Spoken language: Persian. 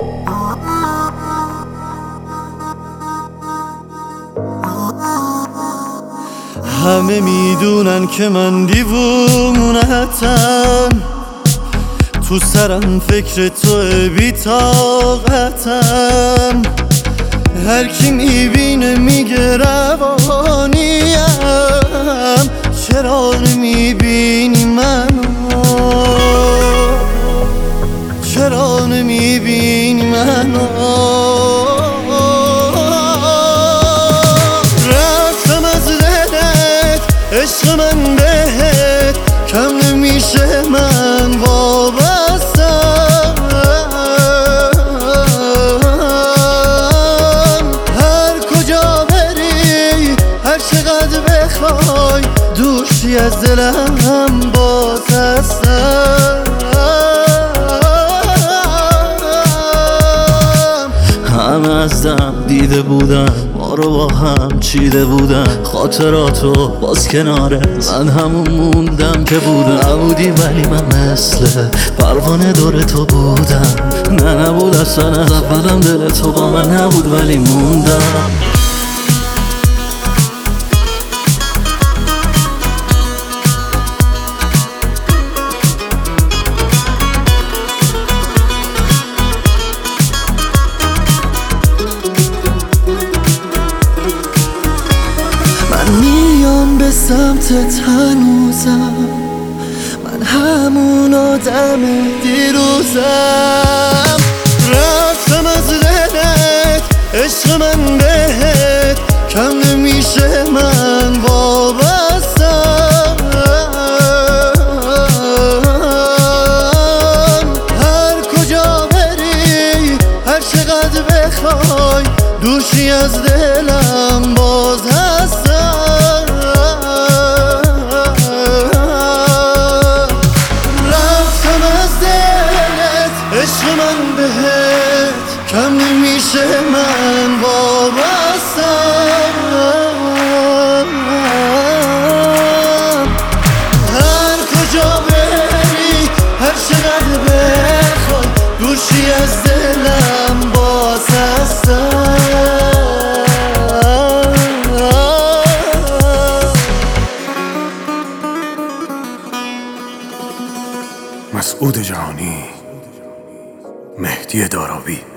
همه میدونن که من دیوونتم، تو سرم فکر توه بی‌طاقتم. هر کی میبینه میگه روانیم، چرا نمیبینی منو؟ چرا نمیبینی منو؟ رفتم از دلت عشق من بهت، کم نمیشه من وابستم. هر کجا بری هر چقدر بخوای، دوشی از دلم باز هستم. همه از دم دیده بودن، ما رو با هم چیده بودن، خاطراتو باز کناره من همون موندم که بودم. نبودی ولی من مثل پروانه دور تو بودم. نه نبود اصلا از اولم دل تو با من نبود ولی موندم. میام به سمتت هنوزم، من همون آدم دیروزم. رفتم از دلت عشق من بهت، کم نمیشه من وابستم. هر کجا بری هر چقدر بخوای، دوشی از دلم باز هستم. رفتم از دلت عشق من بهت، کم نمیشه من وابستم. هر کجا بری هر چقدر بخوای، دوشی از دلم باز هستم. مسعود جهانی، مهدی داراوی.